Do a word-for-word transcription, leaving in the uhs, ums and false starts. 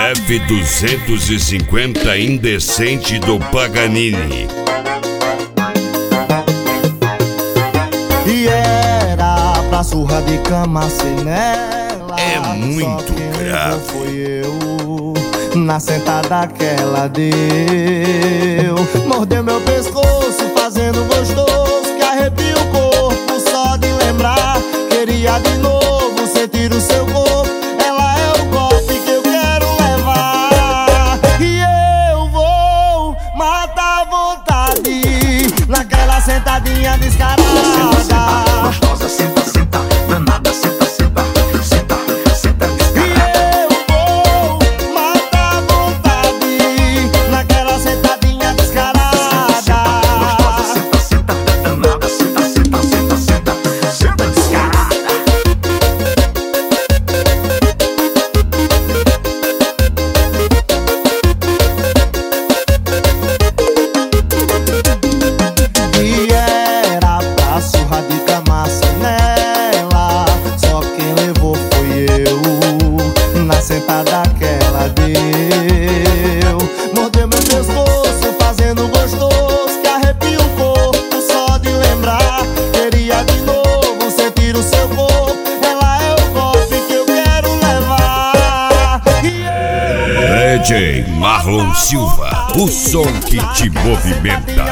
F duzentos e cinquenta Indecente do Paganini. E era pra surra de cama sem nela. É muito grave. Foi eu, na sentada que ela deu. Mordeu meu pescoço, fazendo gostoso, que arrepia o corpo só de lembrar. Queria de novo sentir o seu corpo. Ela é o golpe que eu quero levar. E eu vou matar a vontade naquela sentadinha descarada. Senta, senta, gostosa, senta, senta, danada, senta, senta, senta, senta, descarada. E eu vou matar a vontade naquela sentadinha descarada. Gostosa, senta, senta, danada, senta, senta, senta, senta, senta, descarada. E era pra surra de cama sem nela. Só quem levou foi eu, na sentada que ela deu. Mordeu meu pescoço, fazendo gostoso, que arrepia o corpo só de lembrar. Queria de novo sentir o seu corpo. Ela é o golpe que eu quero levar. E eu D J Marlon Silva, o som que te movimenta.